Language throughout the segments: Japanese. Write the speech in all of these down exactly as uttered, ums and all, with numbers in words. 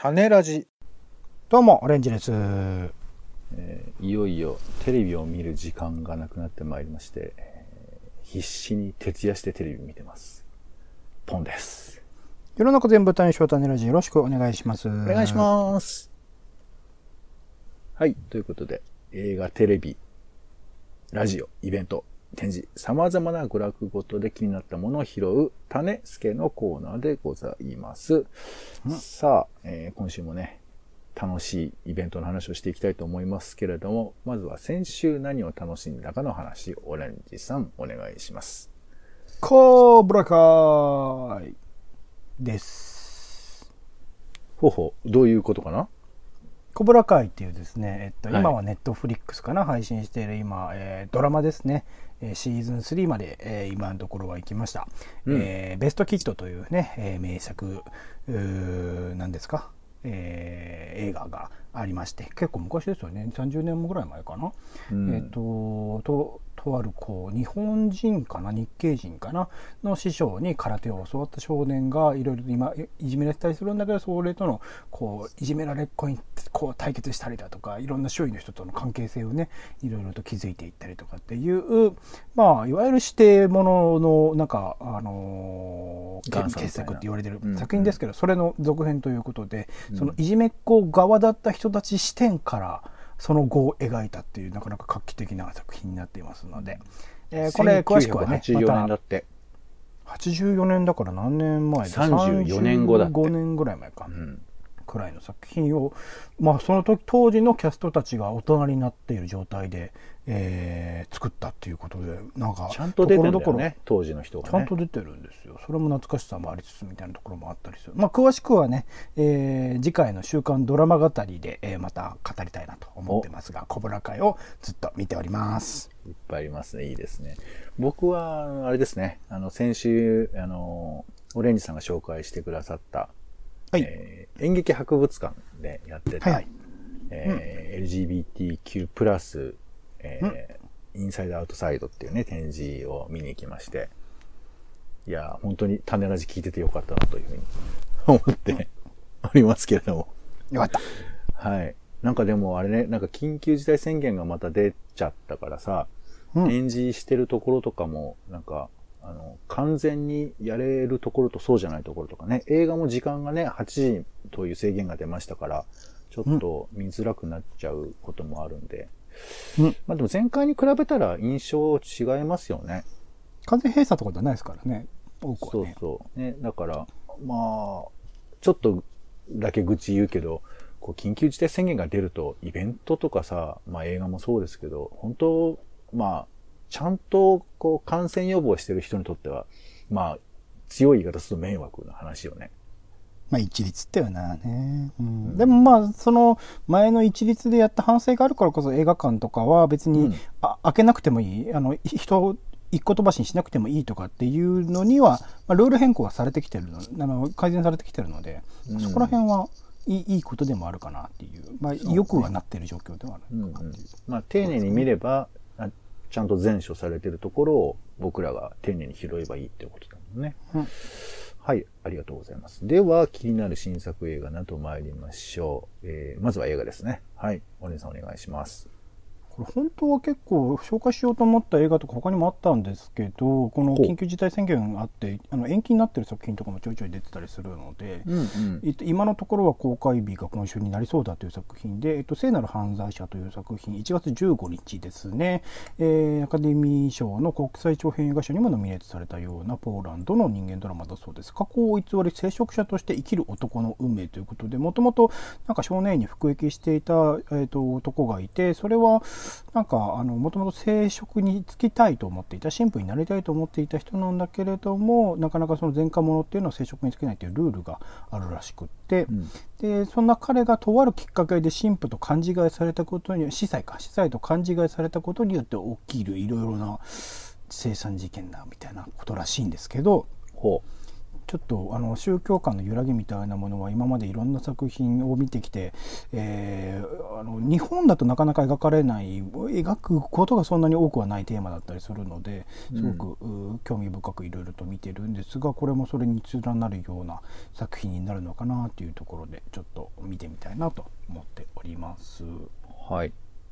種ラジ。 どうもオレンジです、 えー、いよいよテレビを見る時間がなくなってまいりまして、えー、必死に徹夜してテレビ見てます。ポンです。 世の中全部対象種ラジ、よろしくお願いします。お願いします。はい、ということで映画、テレビ、ラジオ、イベント、展示、様々な娯楽ごとで気になったものを拾う種助のコーナーでございます。うん、さあ、えー、今週もね、楽しいイベントの話をしていきたいと思いますけれども、まずは先週何を楽しんだかの話、オレンジさんお願いします。 コブラ会です。 ほうほう、どういうことかな？ コブラ会っていうですね、えっと、 はい、 今はネットフリックスかな、配信している今、えー、ドラマですね、えー、シーズンスリーまで、えー、今のところは行きました、うんえー、ベストキッドというね、えー、名作なんですか、えー、映画がありまして、結構昔ですよね、さんじゅうねんもぐらい前かな、うん、えっとととあるこう日本人かな日系人かなの師匠に空手を教わった少年がいろいろと今いじめられたりするんだけど、それとのこういじめられっ子にこう対決したりだとか、いろんな周囲の人との関係性をねいろいろと築いていったりとかっていう、まあいわゆる指定もののなんかあのー、傑作って言われてる作品ですけど、うんうん、それの続編ということで、うん、そのいじめっ子側だった人たち視点からその後を描いたっていうなかなか画期的な作品になっていますので、えー、これ詳しくはね、 せんきゅうひゃくはちじゅうよねんだって、 はちじゅうよねんだから何年前だ、 さんじゅうよねんごだって、 さんじゅうごねんぐらい前か、うん、くらいの作品を、まあ、その時当時のキャストたちが大人になっている状態で、えー、作ったっていうことで、なんかちゃんと出てるんだよね、当時の人がね、 ちゃんと出てるんですよ。それも懐かしさもありつつみたいなところもあったりする。まあ詳しくはね、えー、次回の週刊ドラマ語りで、えー、また語りたいなと思ってますが、コブラ会をずっと見ております。 いっぱいありますね。いいですね。僕はあれですね、あの先週あのオレンジさんが紹介してくださった、はいえー、演劇博物館でやってた、はいはいえーうん、エルジービーティーキュー プラス、えーうん、インサイドアウトサイドっていうね展示を見に行きまして、いや本当に種ラジ聞いててよかったなというふうに思っておりますけれども、 よかった。 はい。なんかでもあれね、なんか緊急事態宣言がまた出ちゃったからさ、うん、展示してるところとかもなんかあの完全にやれるところとそうじゃないところとかね、映画も時間がねはちじという制限が出ましたから、ちょっと見づらくなっちゃうこともあるんで、うん、まあでも前回に比べたら印象違いますよね。 完全閉鎖とかじゃないですからね、多くはね。 そうそうね、だからまあちょっとだけ愚痴言うけど、こう緊急事態宣言が出るとイベントとかさ、まあ映画もそうですけど、本当まあちゃんとこう感染予防してる人にとっては、まあ強い言い方すると迷惑な話よね。 まあ一律ってはなね、うんうん、でもまあその前の一律でやった反省があるからこそ映画館とかは別に、うん、あ開けなくてもいい、あの人を一個飛ばしにしなくてもいいとかっていうのには、まあ、ルール変更がされてきてるの、あの改善されてきてるので、うん、そこら辺はいい、いいことでもあるかなっていう、まあよくはなってる状況ではあるかなっていう、 うんうん、まあ丁寧に見ればちゃんと前処されてるところを僕らが丁寧に拾えばいいってことだもんね。うん、はい、ありがとうございます。では、気になる新作映画など参りましょう。えー、まずは映画ですね。はい、お姉さんお願いします。 これ本当は結構紹介しようと思った映画とか他にもあったんですけど、この緊急事態宣言があってあの延期になってる作品とかもちょいちょい出てたりするので、うんうん、今のところは公開日が今週になりそうだという作品で、えっと、聖なる犯罪者という作品いちがつじゅうごにちですね、えー、アカデミー賞の国際長編映画賞にもノミネートされたようなポーランドの人間ドラマだそうです。過去を偽り聖職者として生きる男の運命ということで、もともとなんか少年院に服役していた、えー、と男がいて、それはなんかあのもともと聖職に就きたいと思っていた、神父になりたいと思っていた人なんだけれども、なかなかその前科者っていうのは聖職に就けないというルールがあるらしくって、うん、でそんな彼がとあるきっかけで神父と勘違いされたことに、司祭か司祭と勘違いされたことによって起きるいろいろな凄惨事件だみたいなことらしいんですけど、ほうちょっとあの宗教観の揺らぎみたいなものは今までいろんな作品を見てきて、えー、あの日本だとなかなか描かれない描くことがそんなに多くはないテーマだったりするのですごく、うん、興味深くいろいろと見てるんですが、これもそれに連なるような作品になるのかなというところでちょっと見てみたいなと思っております。 はい。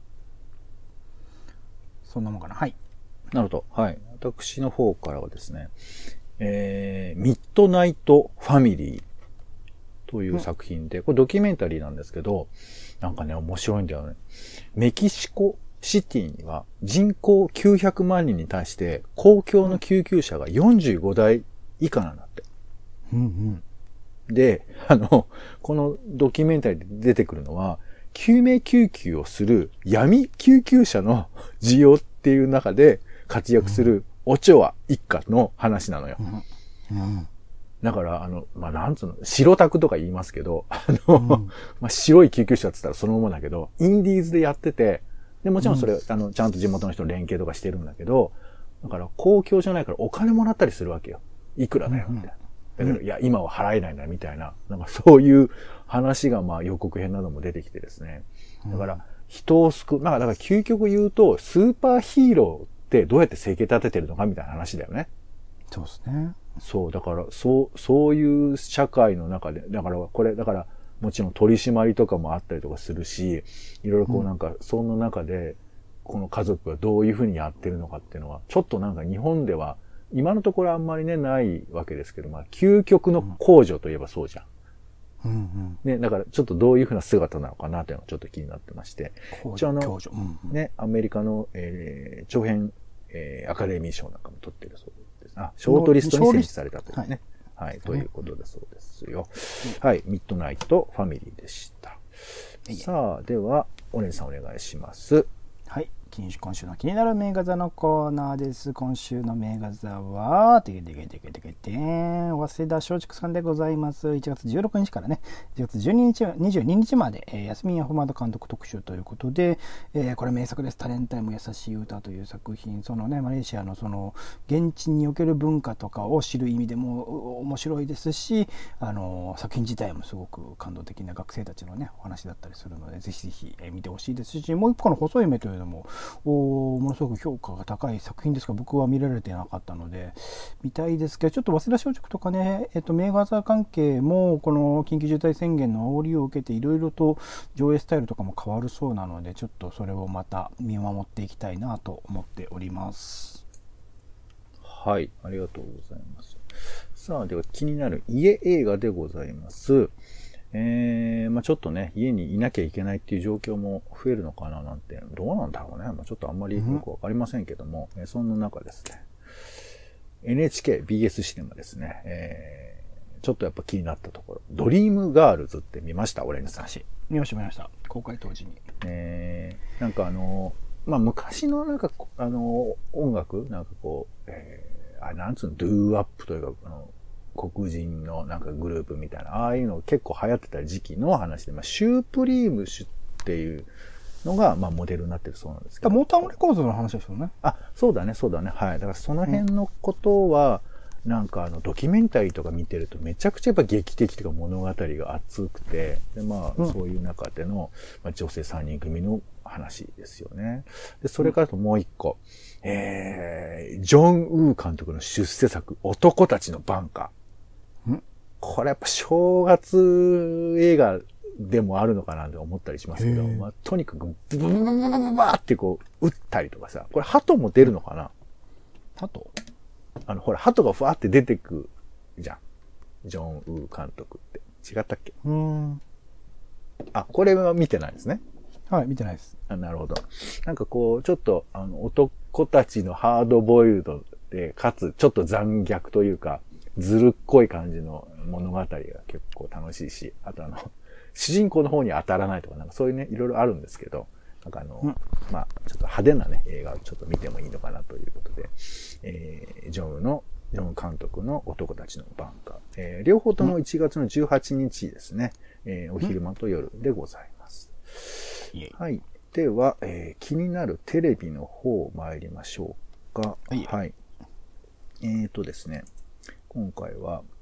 そんなもんかな。はい。 なるほど。はい。私の方からはですね、えー、ミッドナイトファミリーという作品で、これドキュメンタリーなんですけど、なんかね、面白いんだよね。メキシコシティには人口きゅうひゃくまんにんに対して公共の救急車がよんじゅうごだい以下なんだって。 うんうん、で、あの、このドキュメンタリーで出てくるのは、救命救急をする闇救急車の需要っていう中で活躍するオチョア一家の話なのよ。うんうん、だから、あの、まあ、なんつうの、白タクとか言いますけど、あの、うん、まあ、白い救急車って言ったらそのままだけど、インディーズでやってて、で、もちろんそれ、うん、あの、ちゃんと地元の人の連携とかしてるんだけど、だから公共じゃないからお金もらったりするわけよ。いくらだよ、みたいな。だけど、いや、今は払えないんだ、みたいな。なんかそういう話が、まあ、予告編なども出てきてですね。だから、人を救う、まあ、だから究極言うと、スーパーヒーローってどうやって生計立ててるのかみたいな話だよね。 そうですね。 そう、だから、そう、そういう社会の中で、だから、これ、だから、もちろん取り締まりとかもあったりとかするし、いろいろこうなんか、その中で、この家族がどういうふうにやってるのかっていうのは、ちょっとなんか日本では、今のところあんまりね、ないわけですけど、まあ、究極の公助といえばそうじゃん。 うんうん、 ね、だからちょっとどういうふうな姿なのかなというのがちょっと気になってまして。一応あの、うんうん、ね、アメリカの、えー、長編、えー、アカデミー賞なんかも取ってるそうです。あ、ショートリストに選出されたというね。はい、はい、ということだそうですよ。うん、はい、ミッドナイトファミリーでした。うん、さあ、では、オレンジさんお願いします。 はい。今週の気になる名画座のコーナーです。今週の名画座は、てけてけてけてけてん、早稲田松竹さんでございます。いちがつじゅうろくにちからね、いちがつじゅうににち、にじゅうににちまで、えー、安見穂監督特集ということで、えー、これ名作です。タレンタイム優しい歌という作品、そのね、マレーシアのその、現地における文化とかを知る意味でも面白いですし、あの、作品自体もすごく感動的な学生たちのね、お話だったりするので、ぜひぜひ見てほしいですし、もう一個の細い目というのも、おものすごく評価が高い作品ですが、僕は見られてなかったので見たいですけど、ちょっと早稲田松竹とかね、えっと、名画座関係もこの緊急事態宣言の煽りを受けていろいろと上映スタイルとかも変わるそうなので、ちょっとそれをまた見守っていきたいなと思っております。 はい、ありがとうございます。さあ、では気になる家映画でございます。えー、まあちょっとね、家にいなきゃいけないっていう状況も増えるのかななんて、どうなんだろうね。まあちょっとあんまりよくわかりませんけども、うん、そんな中ですね、エヌエイチケー、ビーエス シネマですね、えー、ちょっとやっぱ気になったところ、ドリームガールズって見ました？オレンジさん。 見ました、見ました。公開当時に。 えー、なんかあの、まあ昔のなんか、あの、音楽なんかこう、えー、あ、なんつうの、ドゥーアップというか、あの、黒人のなんかグループみたいな、ああいうの結構流行ってた時期の話で、まあ、シュープリームシュっていうのが、まあ、モデルになってるそうなんですけど。 モータウンレコードの話ですよね。 あ、そうだね、そうだね。はい。だからその辺のことは、うん、なんかあの、ドキュメンタリーとか見てるとめちゃくちゃやっぱ劇的というか物語が熱くて、で、まあ、うん、そういう中での、まあ、女性さんにん組の話ですよね。で、それからともう一個、うん、えー、ジョン・ウー監督の出世作、男たちのバンカー。これやっぱ正月映画でもあるのかなって思ったりしますけど、まあ、とにかくブブブブブブブバーってこう、撃ったりとかさ、これ鳩も出るのかな？ 鳩？ あの、ほら、鳩がふわって出てくじゃん。ジョン・ウー監督って。違ったっけ？ うーん。 あ、これは見てないですね。 はい、見てないです。 あ、なるほど。なんかこう、ちょっと、あの、男たちのハードボイルドで、かつ、ちょっと残虐というか、ずるっこい感じの物語が結構楽しいし、あとあの、主人公の方に当たらないとか、なんかそういうね、いろいろあるんですけど、なんかあの、うん、まあちょっと派手なね、映画をちょっと見てもいいのかなということで、えー、ジョンの、ジョン監督の男たちのバンカー、えー、両方ともいちがつのじゅうはちにちですね、えー、お昼間と夜でございます。はい。では、えー、気になるテレビの方参りましょうか。はい。えーとですね、今回は、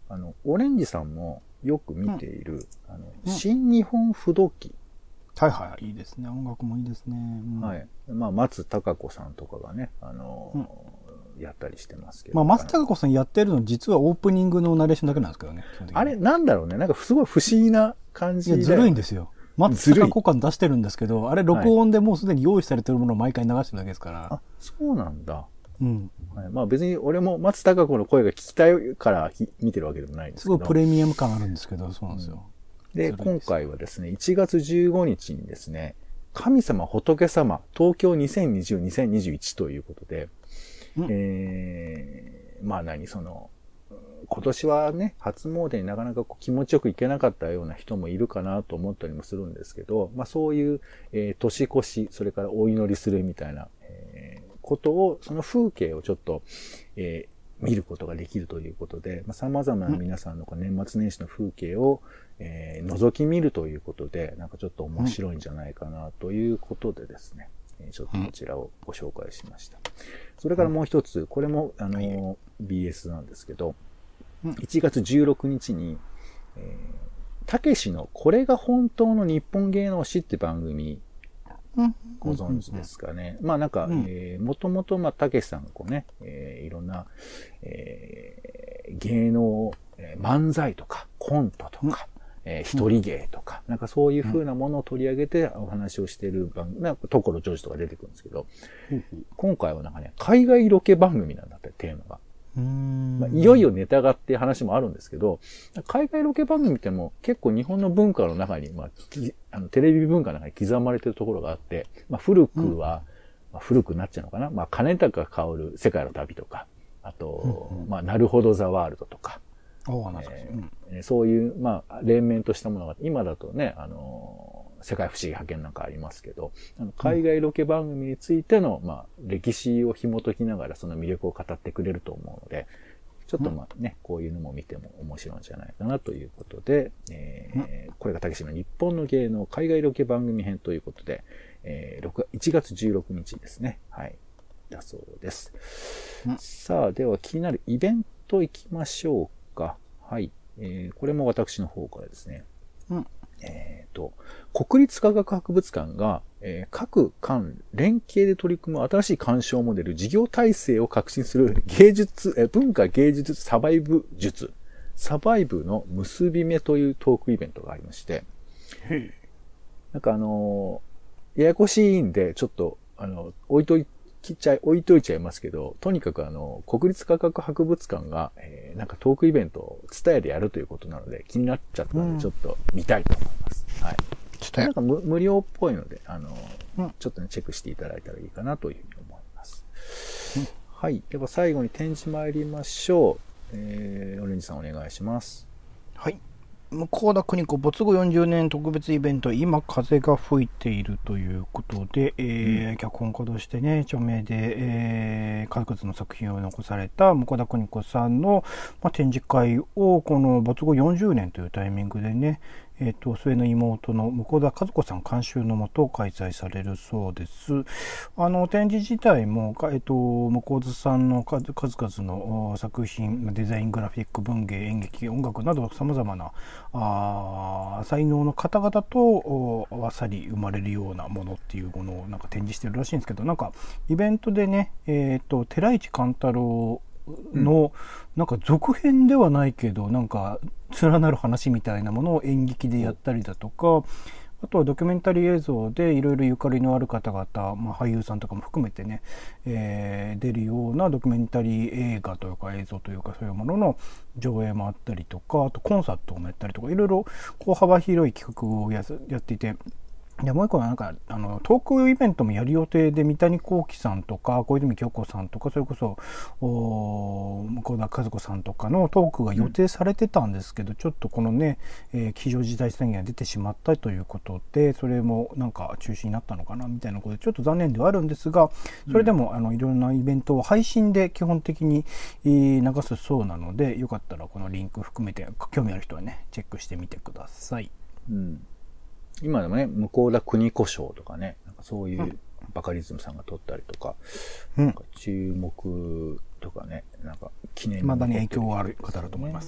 あの、オレンジさんもよく見ている、うん、あの、うん、新日本不動機。 はいはい、いいですね。音楽もいいですね。 うん、はい。まあ、松たか子さんとかがね、あの、うん、やったりしてますけど。 まあ、松たか子さんやってるの実はオープニングのナレーションだけなんですけどね。 あれ、なんだろうね。なんかすごい不思議な感じで。 いや、ずるいんですよ。松たか子感出してるんですけど、あれ録音でもうすでに用意されてるものを毎回流してるだけですから。はい、 あ、そうなんだ。 うん。 はい、まあ別に俺も松たか子の声が聞きたいから見てるわけでもないんですけど。 すごいプレミアム感あるんですけど、そうなんですよ。 うん、で、今回はですね、いちがつじゅうごにちにですね、神様仏様東京にせんにじゅう、にせんにじゅういちということで、うん、えー、まあ何その、今年はね、初詣になかなかこう気持ちよく行けなかったような人もいるかなと思ったりもするんですけど、まあそういう、えー、年越し、それからお祈りするみたいな、えー、ことを、その風景をちょっと、えー、見ることができるということで、まあ、様々な皆さんの年末年始の風景を、えー、覗き見るということで、なんかちょっと面白いんじゃないかなということでですね、うん、ちょっとこちらをご紹介しました。それからもう一つ、これも、あの、はい、ビーエス なんですけど、いちがつじゅうろくにちに、えー、たけしのこれが本当の日本芸能史って番組、ご存知ですかね。まあなんか、うん、えー、もともとまあたけしさんがこうね、えー、いろんな、えー、芸能、えー、漫才とかコントとか、うん、えー、一人芸とか、なんかそういう風なものを取り上げてお話をしている番組、なんか所ジョージとか出てくるんですけど、うん、今回はなんかね、海外ロケ番組なんだって、テーマが。まあ、いよいよネタがっていう話もあるんですけど、海外ロケ番組っても結構日本の文化の中に、まあ、あのテレビ文化の中に刻まれてるところがあって、まあ、古くは、うんまあ、古くなっちゃうのかな。まあ、金高薫世界の旅とか、あと、うんうん、まあ、なるほどザワールドとか、えー、そういう、まあ、連綿としたものが、今だとね、あのー、世界不思議発見なんかありますけど、あの海外ロケ番組についての、まあ、歴史を紐解きながらその魅力を語ってくれると思うので、ちょっとまあね、こういうのも見ても面白いんじゃないかなということで、えー、これがたけしの日本の芸能海外ロケ番組編ということで、えー、いちがつじゅうろくにちですね。はい。だそうです。さあ、では気になるイベント行きましょうか。はい。えー、これも私の方からですね。うんえっと、国立科学博物館が、えー、各館連携で取り組む新しい鑑賞モデル、事業体制を革新する芸術、えー、文化芸術サバイブ術、サバイブの結び目というトークイベントがありまして、なんかあのー、ややこしいんで、ちょっと、あの、置いといて、ちゃい、置いといちゃいますけど、とにかくあの、国立科学博物館が、えー、なんかトークイベントをツタヤでやるということなので、気になっちゃったので、ちょっと見たいと思います。うん、はい。ちょっとなんか無無料っぽいので、あの、うん、ちょっとね、チェックしていただいたらいいかなというふうに思います。うん、はい。では最後に展示参りましょう。えー、オレンジさんお願いします。 はい。向田邦子没後よんじゅうねん特別イベント、今風が吹いているということで、えーうん、脚本家としてね、著名で、えー、数々の作品を残された向田邦子さんの、まあ、展示会をこの没後よんじゅうねんというタイミングでね、えっと、末の妹の向田和子さん監修のもと開催されるそうです。あの、展示自体も、えっと、向田さんの数々の作品、デザイン、グラフィック、文芸、演劇、音楽など様々なあ才能の方々と合わさり生まれるようなものっていうものをなんか展示してるらしいんですけど、なんかイベントでね、えっと、寺市貫太郎の、なんか続編ではないけど、なんか連なる話みたいなものを演劇でやったりだとか、あとはドキュメンタリー映像でいろいろゆかりのある方々、まあ、俳優さんとかも含めてね、えー、出るようなドキュメンタリー映画というか映像というかそういうものの上映もあったりとか、あとコンサートもやったりとか、いろいろこう幅広い企画を や, やっていて、でもう一個はなんかあのトークイベントもやる予定で、三谷幸喜さんとか小泉京子さんとか、それこそ向田和子さんとかのトークが予定されてたんですけど、うん、ちょっとこのね、えー、非常事態宣言が出てしまったということで、それもなんか中止になったのかなみたいなことでちょっと残念ではあるんですが、それでも、うん、あのいろんなイベントを配信で基本的に流すそうなので、よかったらこのリンク含めて興味ある人はねチェックしてみてください。 うん今でもね、向田邦子賞とかね、なんかそういうバカリズムさんが撮ったりとか、うん、なんか注目とかね、なんか記念に、 まだに影響がある方だと思います。はい。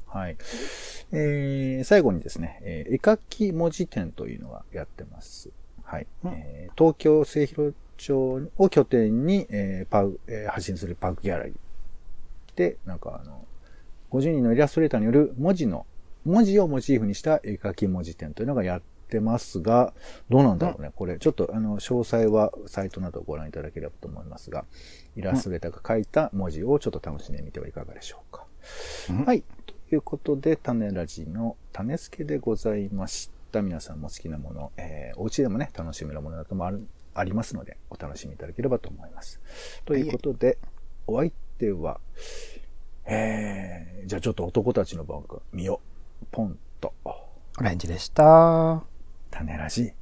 はい。えー、最後にですね、えー、絵描き文字展というのがやってます。はい。うん、えー、東京末広町を拠点に、えーパウえー、発信するパウクギャラリーで、なんかあの、ごじゅうにんのイラストレーターによる文字の、文字をモチーフにした絵描き文字展というのがやってますが、どうなんだろうね。これ、ちょっとあの、詳細はサイトなどをご覧いただければと思いますが、イラストレーターが書いた文字をちょっと楽しんでみてはいかがでしょうか。はい。ということで、種ラジの種付けでございました。皆さんも好きなもの、えー、お家でもね、楽しめるものなどもある、ありますので、お楽しみいただければと思います。ということで、お相手は、えー、じゃあちょっと男たちの番組見よう。ポンと。 オレンジでした。 種ラジ。